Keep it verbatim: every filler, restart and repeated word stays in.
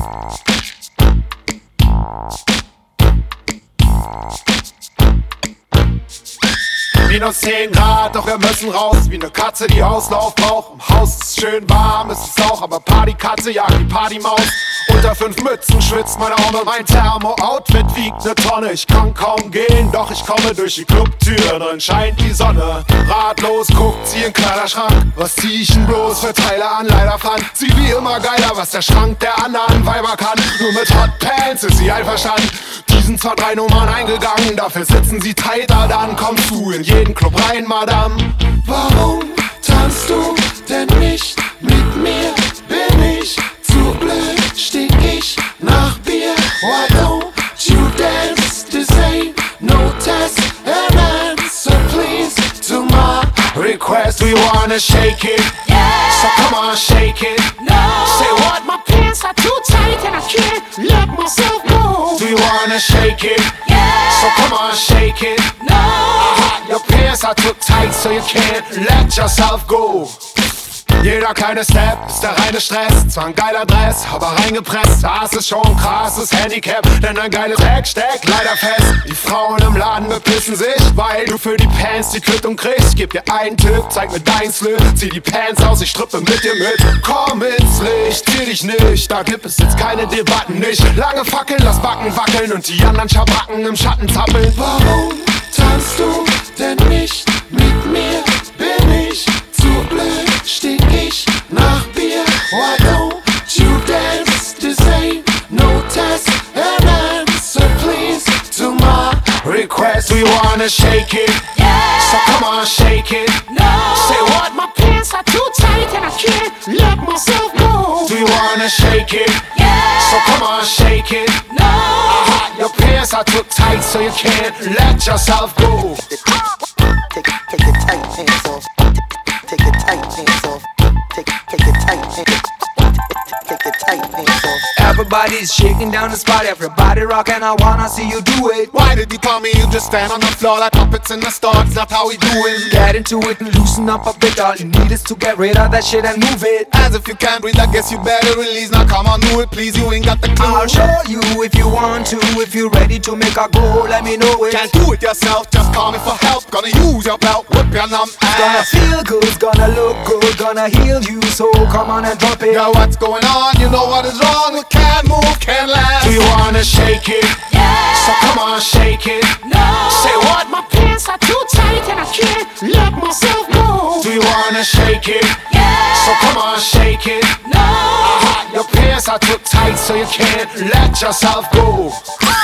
Minus zehn Grad, doch wir müssen raus, wie ne Katze, die Auslauf braucht. Im Haus ist schön warm, ist es auch, aber Partykatze jagt die Partymaus. Unter fünf Mützen schwitzt meine Arme, mein Thermo-Outfit wiegt ne Tonne. Ich kann kaum gehen, doch ich komme durch die Clubtür, drin scheint die Sonne. Ratlos guckt sie in Kleiderschrank, was zieh ich denn bloß für Teile an? Leider fand sie wie immer geiler, was der Schrank der anderen Weiber kann. Nur mit Hot Pants ist sie einverstanden. Die sind zwar drei Nummern eingegangen, dafür sitzen sie tighter, dann kommst du in jeden Club rein, Madame. Warum tanzt du denn nicht mit mir? Bin ich zu blöd, stink ich nach Bier? Why don't you dance? This ain't no test, an answer please to my request. Do you wanna shake it? Yeah. So come on, shake it. No. Say what? My pants are too tight and I can't let myself go. Do you wanna shake it? Yeah. So come on, shake it. No. Uh-huh. Your pants are too tight, so you can't let yourself go. Jeder kleine Step ist der reine Stress. Zwar ein geiler Dress, aber reingepresst. Das ist schon ein krasses Handicap, denn ein geiles Heck steckt leider fest. Die Frauen im Laden bepissen sich, weil du für die Pants die Quittung kriegst. Gib dir einen Tipp, zeig mir dein Slip. Zieh die Pants aus, ich strippe mit dir mit. Komm ins Licht, zieh dich nicht, da gibt es jetzt keine Debatten nicht. Lange Fackeln, lass Backen wackeln und die anderen Schabracken im Schatten zappeln. Warum tanzt du denn nicht mit mir? Bin ich zu blöd, stink ich nach Bier? Why don't you dance? This ain't no test, an answer please to my request. Do you wanna shake it? Yeah. So come on, shake it. No. Say what? My pants are too tight and I can't let myself go. Do you wanna shake it? Yeah. So come on, shake it. No. Uh-huh. Your pants are too tight, so you can't let yourself go. Take, take your tight pants off. Take your tight pants off. Take, take your tight pants. Take your tight pants off. Everybody's shaking down the spot, everybody rockin', I wanna see you do it. Why did you tell me you just stand on the floor like puppets in the store? It's not how we do it. Get into it and loosen up a bit. All you need is to get rid of that shit and move it. As if you can't breathe, I guess you better release. Now come on, do it, please, you ain't got the clue. I'll show you if you want to. If you're ready to make a goal, let me know it. Can't do it yourself, just call me for help. Gonna use your belt, whip your numb It's gonna ass. feel good, it's gonna look good, gonna heal you. So come on and drop it. Yo, what's going on? You know what is wrong. We can't move, can't last. Do you wanna shake it? Yeah. So come on, shake it. No. Say what? My pants are too tight and I can't let myself go. Do you wanna shake it? Yeah. So come on, shake it. No. Uh-huh. Your pants are too tight, so you can't let yourself go.